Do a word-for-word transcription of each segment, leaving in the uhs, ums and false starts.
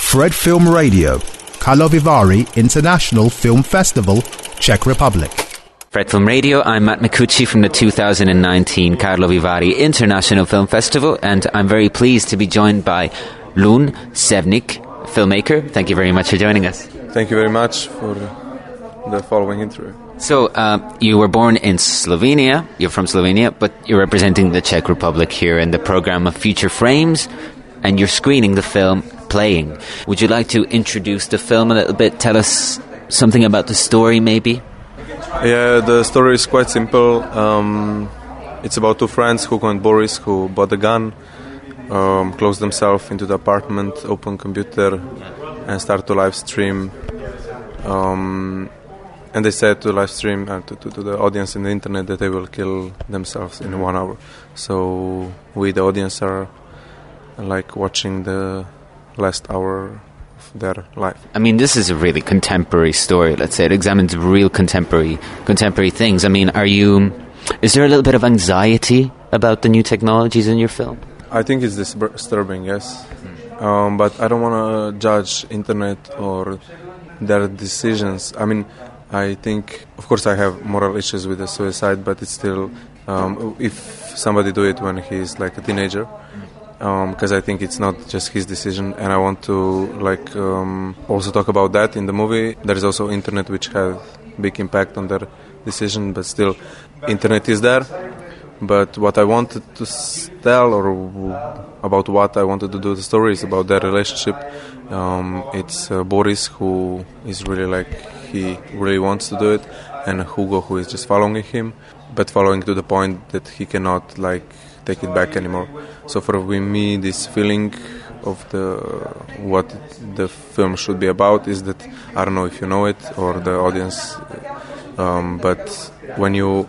Fred Film Radio, Karlovy Vary International Film Festival, Czech Republic. Fred Film Radio, I'm Matt Micucci from the two thousand nineteen Karlovy Vary International Film Festival, and I'm very pleased to be joined by Lun Sevnik, filmmaker. Thank you very much for joining us. Thank you very much for the following interview. So, uh, you were born in Slovenia, you're from Slovenia, but you're representing the Czech Republic here in the program of Future Frames, and you're screening the film Playing. Would you like to introduce the film a little bit? Tell us something about the story, maybe? Yeah, the story is quite simple. Um, it's about two friends, Hugo and Boris, who bought a gun, um, closed themselves into the apartment, open computer, and start to live stream. Um, and they said to live stream uh, to, to, to the audience in the internet that they will kill themselves in one hour. So we, the audience, are like watching the last hour of their life. I mean, this is a really contemporary story, let's say. It examines real contemporary contemporary things. I mean, are you... Is there a little bit of anxiety about the new technologies in your film? I think it's disturbing, yes. Mm. Um, but I don't want to judge internet or their decisions. I mean, I think, of course, I have moral issues with the suicide, but it's still... Um, if somebody do it when he's like a teenager... Mm. Because um, I think it's not just his decision, and I want to like um, also talk about that in the movie. There is also internet, which has big impact on their decision, but still, internet is there. But what I wanted to tell, or w- about what I wanted to do the story, is about their relationship. Um, it's uh, Boris, who is really like, he really wants to do it, and Hugo, who is just following him, but following to the point that he cannot like take it back anymore. So for me, this feeling of the what the film should be about is that, I don't know if you know it or the audience, um, but when you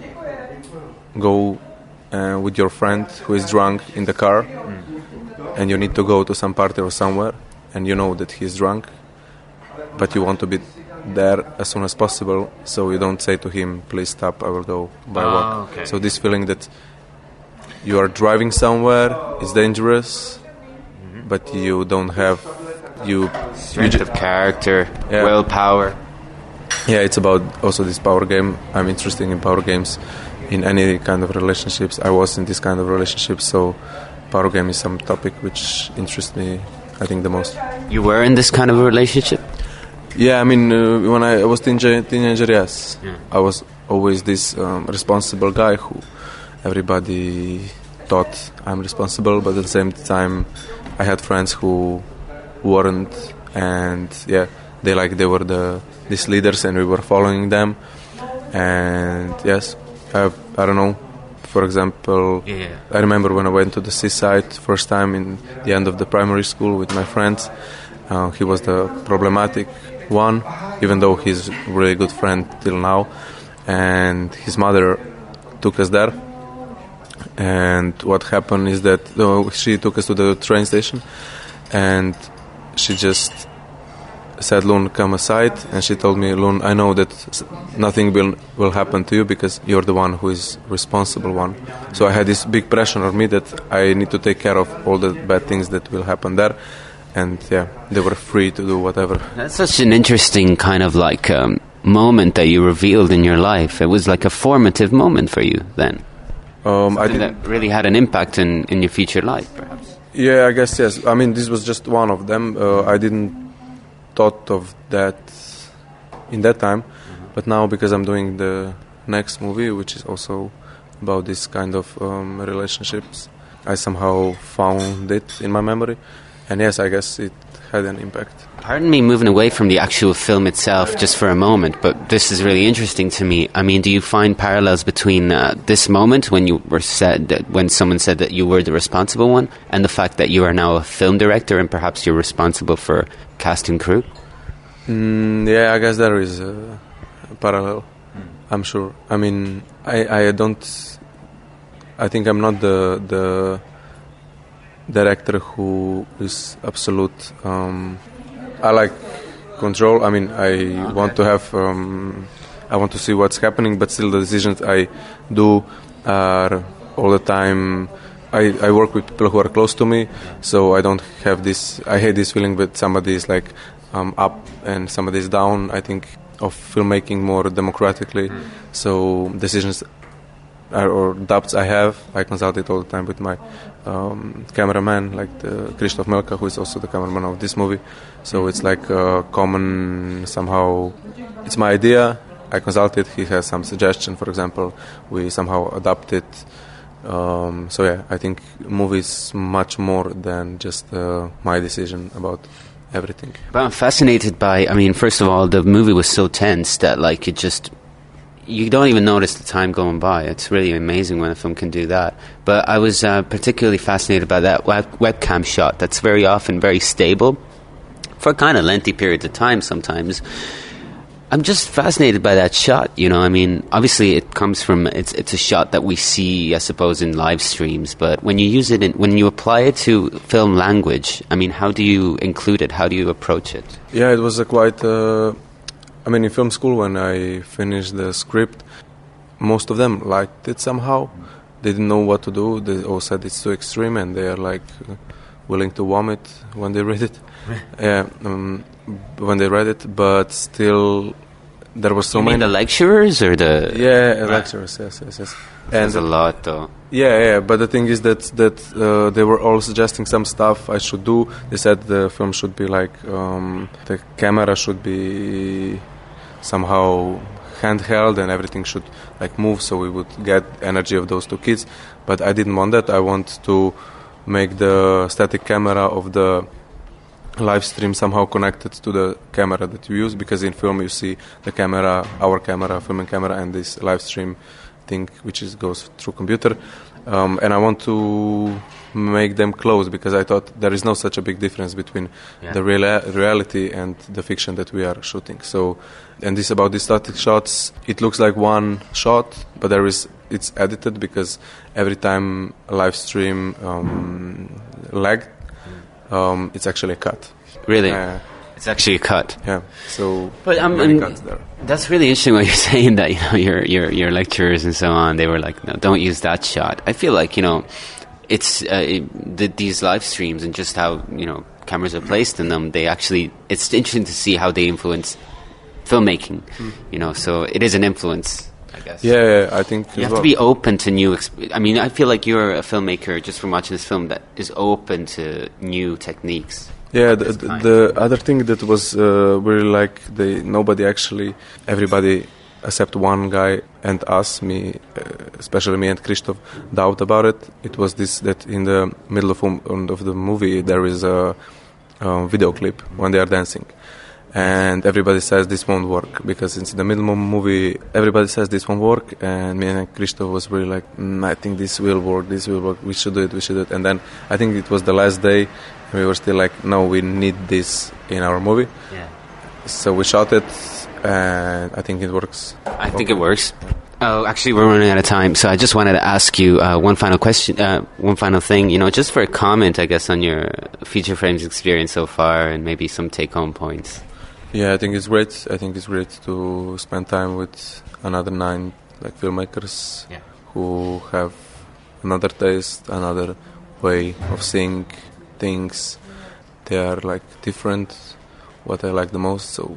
go uh, with your friend who is drunk in the car, mm. and you need to go to some party or somewhere, and you know that he's drunk, but you want to be there as soon as possible, so you don't say to him, please stop, I will go by oh, walk. Okay. So this feeling that you are driving somewhere, it's dangerous, mm-hmm. but you don't have you strength you ju- of character, yeah. willpower. Yeah, it's about also this power game. I'm interested in power games in any kind of relationships. I was in this kind of relationship, so power game is some topic which interests me, I think, the most. You were in this kind of a relationship? Yeah, I mean, uh, when I was teenager, teenager yes. Yeah. I was always this um, responsible guy who everybody thought I'm responsible, but at the same time I had friends who weren't, and yeah, they like they were the these leaders and we were following them. And yes, I, I don't know, for example, yeah. I remember when I went to the seaside first time in the end of the primary school with my friends. Uh, he was the problematic one, even though he's a really good friend till now, and his mother took us there. And what happened is that uh, she took us to the train station, and she just said, Lun, come aside. And she told me, Lun, I know that nothing will will happen to you because you're the one who is responsible one. So I had this big pressure on me that I need to take care of all the bad things that will happen there. And yeah, they were free to do whatever. That's such an interesting kind of like um, moment that you revealed in your life. It was like a formative moment for you then. Um, I did that really had an impact in, in your future life, perhaps. Yeah, I guess yes. I mean, this was just one of them. Uh, I didn't thought of that in that time, mm-hmm. but now because I'm doing the next movie, which is also about this kind of um, relationships, I somehow found it in my memory, and yes, I guess it had an impact. Pardon me moving away from the actual film itself just for a moment, but this is really interesting to me. I mean, do you find parallels between uh, this moment when you were said that when someone said that you were the responsible one, and the fact that you are now a film director and perhaps you're responsible for cast and crew? Mm, yeah, I guess there is a, a parallel. Mm. I'm sure. I mean, I, I don't. I think I'm not the the director who is absolute. Um, I like control. I mean, I okay. want to have. Um, I want to see what's happening, but still, the decisions I do are all the time I, I work with people who are close to me, so I don't have this. I hate this feeling that somebody is like um, up and somebody is down. I think of filmmaking more democratically. Mm. So decisions are, or doubts I have, I consult it all the time with my um, cameraman, like the Krzysztof Melka, who is also the cameraman of this movie. So it's like a common somehow. It's my idea. I consult it. He has some suggestion. For example, we somehow adapt it. Um, so yeah, I think movies much more than just uh, my decision about everything. But I'm fascinated by, I mean, first of all, the movie was so tense that like it just, you don't even notice the time going by. It's really amazing when a film can do that. But I was uh, particularly fascinated by that web- webcam shot that's very often very stable for kind of lengthy periods of time sometimes. I'm just fascinated by that shot, you know. I mean, obviously it comes from, it's it's a shot that we see, I suppose, in live streams, but when you use it, in, when you apply it to film language, I mean, how do you include it? How do you approach it? Yeah, it was a quite, uh, I mean, in film school when I finished the script, most of them liked it somehow. They didn't know what to do. They all said it's too extreme and they are like willing to vomit when they read it. Yeah, um, when they read it, but still there was so you many. mean the lecturers or the? Yeah, right. lecturers. Yes, yes, yes. And a lot, though. Yeah, yeah. But the thing is that that uh, they were all suggesting some stuff I should do. They said the film should be like um, the camera should be somehow handheld and everything should like move, so we would get energy of those two kids. But I didn't want that. I want to make the static camera of the live stream somehow connected to the camera that you use, because in film you see the camera, our camera, filming camera, and this live stream thing which is goes through computer. Um, and I want to make them close, because I thought there is no such a big difference between yeah. the real reality and the fiction that we are shooting. So, and this about the static shots, it looks like one shot, but there is it's edited, because every time a live stream um, lagged, um, it's actually a cut. Really? Uh, It's actually a cut. Yeah. So, but um, many um, cuts there. That's really interesting what you're saying. That, you know, your your your lecturers and so on, they were like, no, don't use that shot. I feel like, you know, it's uh, it, the, these live streams and just how, you know, cameras are placed in them. They actually, it's interesting to see how they influence filmmaking. Mm. You know, so it is an influence, I guess. Yeah, yeah, I think you have well. to be open to new. Exp- I mean, I feel like you're a filmmaker just from watching this film that is open to new techniques. Yeah, the, the, the other thing that was uh, really like, they nobody actually, everybody except one guy and us, me, uh, especially me and Krzysztof, doubt about it. It was this, that in the middle of, um, of the movie there is a, a video clip when they are dancing. And everybody says this won't work, because it's in the middle of the movie, everybody says this won't work, and me and Krzysztof was really like, mm, I think this will work, this will work, we should do it, we should do it. And then I think it was the last day, we were still like, no, we need this in our movie. Yeah. So we shot it, and I think it works. I okay. think it works. Oh, actually, we're running out of time, so I just wanted to ask you uh, one final question, uh, one final thing, you know, just for a comment, I guess, on your Feature Frames experience so far, and maybe some take-home points. Yeah, I think it's great. I think it's great to spend time with another nine like filmmakers yeah. who have another taste, another way of seeing things. They are like different, what I like the most, so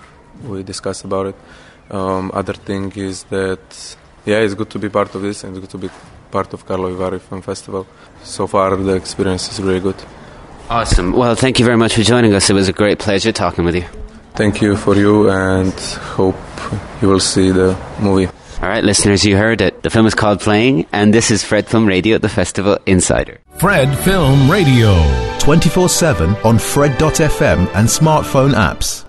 we discuss about it. Um, other thing is that, yeah, it's good to be part of this, and it's good to be part of Karlovy Vary Film Festival. So far, the experience is really good. Awesome. Well, thank you very much for joining us. It was a great pleasure talking with you. Thank you for you, and hope you will see the movie. All right, listeners, you heard it. The film is called Playing, and this is Fred Film Radio, the Festival Insider. Fred Film Radio. twenty-four seven on Fred dot f m and smartphone apps.